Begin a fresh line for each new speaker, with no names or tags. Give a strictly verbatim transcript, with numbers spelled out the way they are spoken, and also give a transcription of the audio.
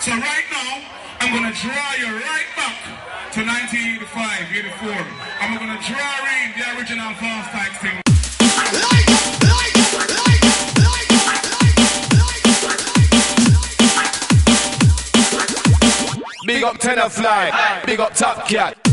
So right now, I'm gonna draw you right back to nineteen eighty-five, eighty-four. I'm gonna draw in the original fast type thing.
Big up Tenor Fly, big up Top Cat.